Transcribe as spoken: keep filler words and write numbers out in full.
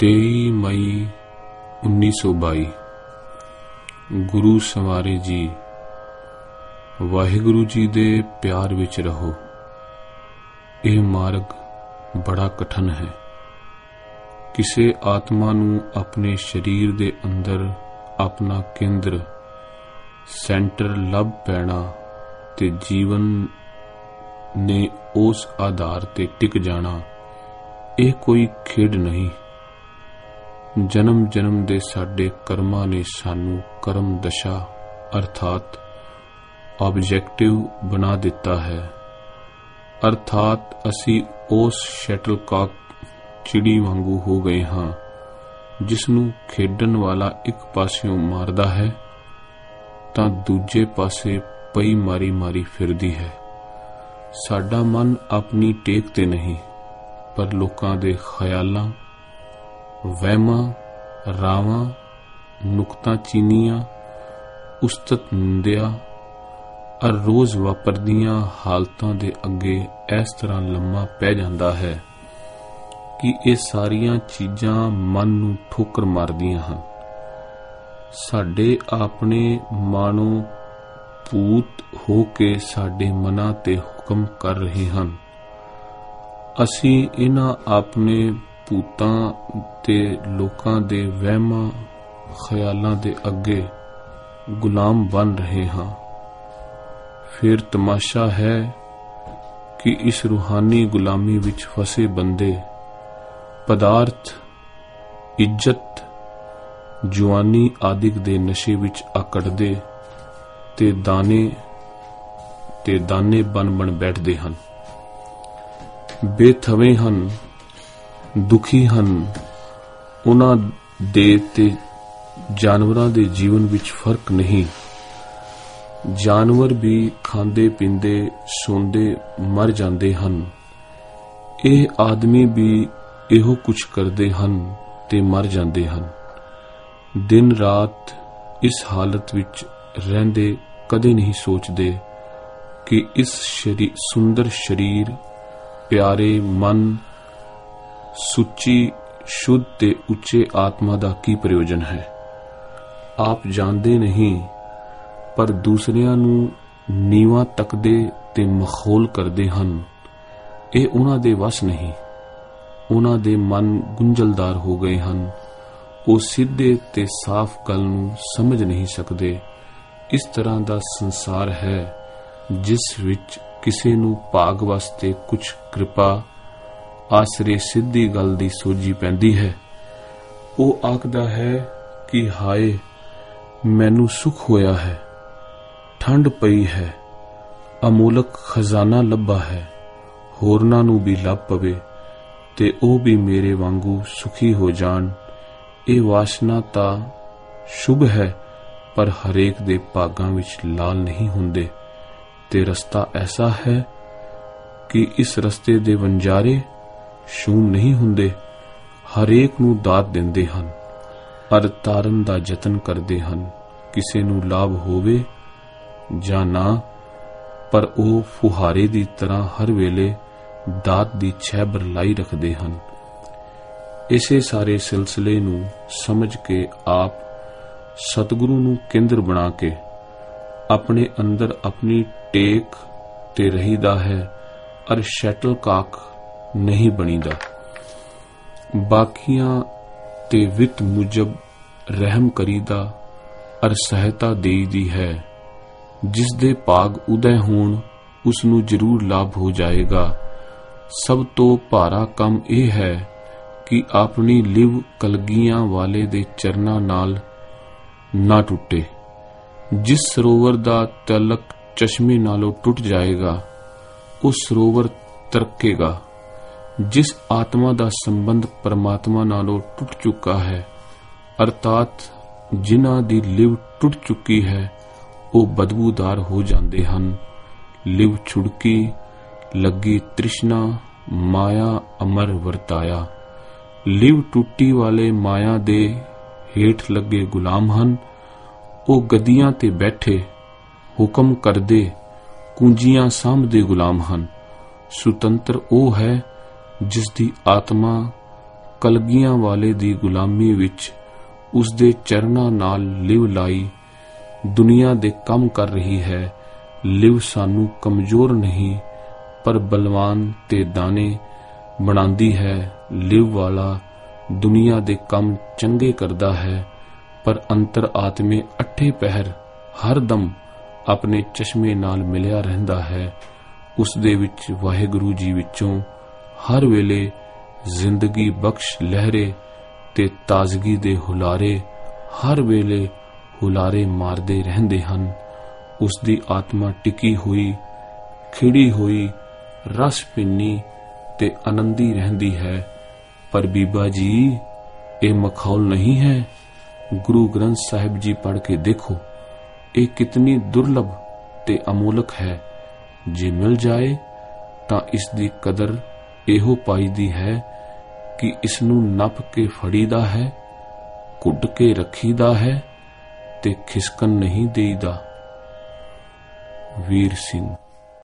तेई मई उन्नीस सौ बाई। गुरु संवारे जी, वाहिगुरु जी दे प्यार विच रहो। यह मार्ग बड़ा कठिन है। किसे आत्मा नूं अपने शरीर दे अंदर अपना केंद्र सेंटर लभ पैना ते जीवन ने उस आधार ते टिक जाना, यह कोई खेड नहीं। जन्म जन्म दे साडे कर्मां ने सानू कर्म दशा अर्थात ऑब्जेक्टिव बना दिता है। अर्थात असी उस शटलकॉक चिड़ी वांगू हो गए हां, जिसनू खेडन वाला एक पासियों मारदा है तां दूजे पासे पई मारी मारी फिरदी है। साडा मन अपनी टेक ते नहीं, पर लोकां दे ख्यालां, वहमां, रावां, नुकता चीनियां, उस्तत निंदिया और रोज वापरदियां हालतां दे अगे इस तरह लम्मा पै जांदा है कि ये सारियां चीजां मन नूं ठोकर मारदियां हन। साडे अपने मानो भूत हो के साडे मनां ते हुक्म कर रहे हन। असी इन्हां अपने भूतां ते लोकां दे वहमां ख्यालां दे अगे गुलाम बन रहे हां। फिर तमाशा है कि इस रूहानी गुलामी विच फसे बंदे पदार्थ, इज्जत, जुआनी आदिक दे नशे विच आकड़दे ते दाने ते दाने बन बन बैठदे हन। बेथवे हन, दुखी हन। उन्हां दे ते जानवरां दे जीवन विच फर्क नहीं। जानवर भी खांदे पींदे सोंदे मर जांदे हन। यह आदमी भी इहो कुछ करदे हन ते मर जांदे हन। दिन रात इस हालत विच रहंदे कदे नहीं सोचदे कि इस शरीर सुंदर शरीर, प्यारे मन, सुची शुद्ध ते उच्चे आत्मा दा की प्रयोजन है। आप जानते नहीं, पर दूसरियां नू नीवा तकदे ते मखौल करदे हन। ये उन्हां दे वस नहीं। उन्हां दे मन गुंजलदार हो गए हन। वो सीधे ते साफ गल नू समझ नहीं सकते। इस तरह दा संसार है जिस विच किसे नू भाग वास्ते कुछ कृपा आसरे सिद्धी गल दी सोझी पैंदी है। वो आखदा है कि हाय मैनू सुख होया है, ठंड पई है, अमोलक खजाना लभा है, होरनां नू भी लभ पवे ते ओ भी मेरे वांगू सुखी हो जान। ये वासना ता शुभ है, पर हरेक दे भागां विच लाल नहीं हुंदे ते रस्ता ऐसा है कि इस रस्ते दे वंजारे शूम नहीं हुंदे। हरेक नू दात देंदे हन अर तारन दा जतन करदे हन। किसे नू लाभ होवे जां ना, पर ओ फुहारे दी तरह हर वेले दात दी छैबर लाई रखदे हन। इसे सारे सिलसिले नू समझ के आप सतगुरु नू केंद्र बना के अपने अंदर अपनी टेक ते रहीदा है और शटलकॉक नहीं बनीदा। बाकियां ते वित मुजब रहम करीदा और सहायता देईदी है। जिस दे भाग उदय होण उसनू जरूर लाभ हो जाएगा। सब तो भारा काम यह है कि अपनी लिव कलगियां वाले दे चरना नाल ना टुटे। जिस सरोवर दा तलक चश्मे नालों टूट जाएगा, उस सरोवर तरकेगा। जिस आत्मा दा संबंध परमात्मा नालों टूट चुका है, अर्थात जिन्हां दी लिव टूट चुकी है, वो बदबूदार हो जांदे हन। लिव छुड़की लगी तृष्णा माया अमर वरताया। लिव टूटी वाले माया दे हेठ लगे गुलाम हन। वो गद्दियां ते बैठे हुक्म करदे कुंजियां सामदे गुलाम हन। सुतंत्र ओ है जिसदी आत्मा ਕਲਗੀਆਂ ਵਾਲੇ ਦੀ ਗੁਲਾਮੀ ਵਿੱਚ ਉਸ ਦੇ ਚਰਨਾਂ ਨਾਲ ਲਿਵ ਲਾਈ ਦੁਨੀਆ ਦੇ ਕੰਮ ਕਰ ਰਹੀ ਹੈ। ਲਿਵ ਸਾਨੂੰ ਕਮਜ਼ੋਰ ਨਹੀਂ ਪਰ ਬਲਵਾਨ ਤੇ ਦਾਨੇ ਬਣਾਉਂਦੀ ਹੈ। ਲਿਵ ਵਾਲਾ ਦੁਨੀਆ ਦੇ ਕੰਮ ਚੰਗੇ ਕਰਦਾ ਹੈ ਪਰ ਅੰਤਰ ਆਤਮੇ ਅੱਠੇ ਪਹਿਰ ਹਰ ਦਮ ਆਪਣੇ ਚਸ਼ਮੇ ਨਾਲ ਮਿਲਿਆ ਰਹਿੰਦਾ ਹੈ। ਉਸ ਦੇ ਵਿੱਚ ਵਾਹਿਗੁਰੂ ਜੀ ਵਿੱਚੋਂ ਹਰ ਵੇਲੇ ਜ਼ਿੰਦਗੀ ਬਖਸ਼ ਲਹਿਰੇ ਤੇ ਤਾਜ਼ਗੀ ਦੇ ਹੁਲਾਰੇ ਹਰ ਵੇਲੇ ਹੁਲਾਰੇ ਮਾਰਦੇ ਰਹਿੰਦੇ ਹਨ। ਉਸ ਦੀ ਆਤਮਾ ਟਿਕੀ ਹੋਈ ਖਿੜੀ ਹੋਈ ਰਸ ਪੀਨੀ ਤੇ ਆਨੰਦੀ ਰਹਿੰਦੀ ਹੈ। ਪਰ ਬੀਬਾ ਜੀ ਇਹ ਮਖੌਲ ਨਹੀਂ ਹੈ। ਗੁਰੂ ਗ੍ਰੰਥ ਸਾਹਿਬ ਜੀ ਪੜ੍ਹ ਕੇ ਦੇਖੋ, ਇਹ ਕਿਤਨੀ ਦੁਰਲਭ ਤੇ ਅਮੋਲਕ ਹੈ। ਜੇ ਮਿਲ ਜਾਏ ਤਾਂ ਇਸ ਦੀ ਕਦਰ ਇਹੋ ਪਾਈਦੀ ਹੈ ਕਿ ਇਸ ਨੂੰ ਨੱਪ ਕੇ ਫੜੀਦਾ ਹੈ, ਕੁੱਟ ਕੇ ਰੱਖੀਦਾ ਹੈ ਤੇ ਖਿਸਕਣ ਨਹੀਂ ਦੇਈਦਾ। ਵੀਰ ਸਿੰਘ।